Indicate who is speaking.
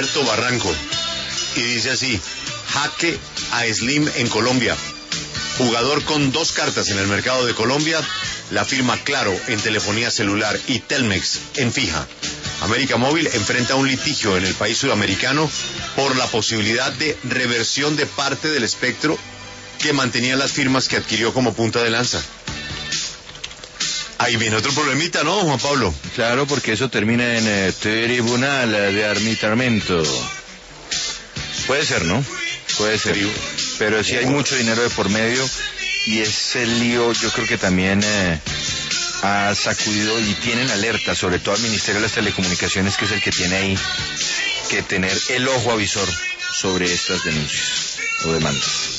Speaker 1: Alberto Barranco. Y dice así: jaque a Slim en Colombia. Jugador con 2 cartas en el mercado de Colombia, la firma Claro en telefonía celular y Telmex en fija. América Móvil enfrenta un litigio en el país sudamericano por la posibilidad de reversión de parte del espectro que mantenía las firmas que adquirió como punta de lanza. Ahí viene otro problemita, ¿no, Juan Pablo?
Speaker 2: Claro, porque eso termina en tribunal de arbitramiento. Puede ser, ¿no? Puede ser. Pero sí hay mucho dinero de por medio y ese lío yo creo que también ha sacudido y tienen alerta, sobre todo al Ministerio de las Telecomunicaciones, que es el que tiene ahí que tener el ojo avisor sobre estas denuncias o demandas.